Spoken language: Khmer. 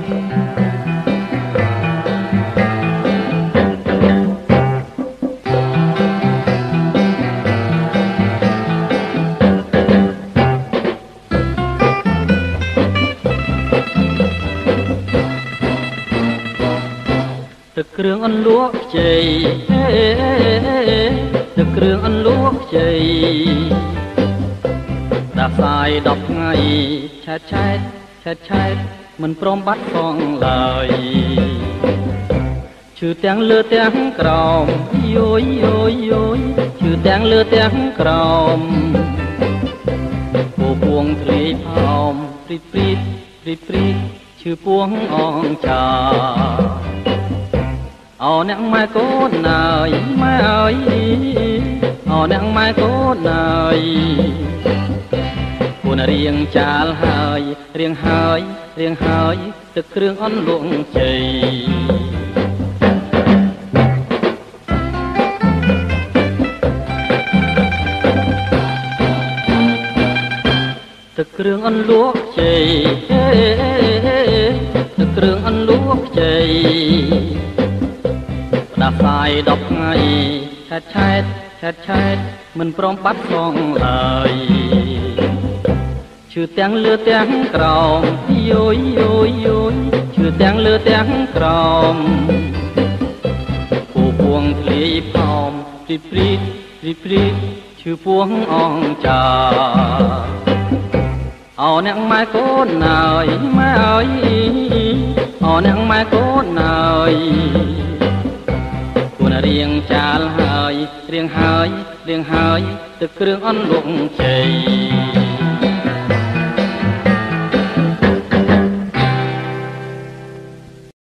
ទឹកគ្រឿងអន្លក់ខ្ចីទឹកគ្រឿងអន្លក់ខ្ចីដាស់សាយ10ថ្ងៃឆែតឆែតឆែតឆែតមិនព្រមបាត់ផងឡើយឈឺទាំងលើទាំងក្រោមយោយយោយយោយឈឺទាំងលើទាំងក្រោមពោពួងធ្លាយផោមព្រីព្រីព្រីព្រីឈឺពួងអងចាអោអ្នកម៉ែកូនអើយម៉ែអើយអោអ្នកម៉ែកូនអើយពួនរៀងចាលហើយរៀងហើយរៀងហើយទឹកគ្រឿងអន្លក់ជ័យទឹកគ្រឿងអន្លក់ជ័យទឹកគ្រឿងអន្លក់ជ័យដាស់សាយ10ថ្ងៃឆែតឆែតឆែតឆែតមិនព្រមបាត់ផងឡើយឈឺទាំងលើទាំងក្រោមយោយយោយយោយឈឺទាំងលើទាំងក្រោមពោពួងធ្លាយផោមព្រីព្រីព្រីព្រីឈឺពួងអងចាអោអ្នកម៉ែកូនអើយម៉ែអើយអោអ្នកម៉ែកូនអើយរៀងចាលហើយរៀងហើយរៀងហើយទឹកគ្រឿងអន្លក់ជ័យ